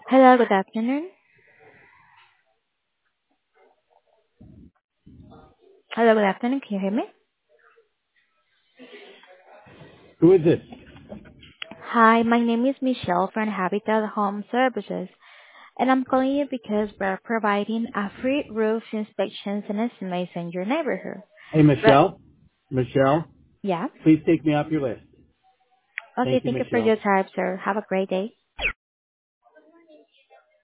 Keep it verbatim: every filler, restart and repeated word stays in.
Hello, good afternoon. Hello, good afternoon. Can you hear me? Who is this? Hi, my name is Michelle from Habitat Home Services, and I'm calling you because we're providing a free roof inspections and estimates in your neighborhood. Hey, But Michelle. Michelle, yeah. please take me off your list. Okay, Thank you, thank you for your Michelle. time, sir. Have a great day.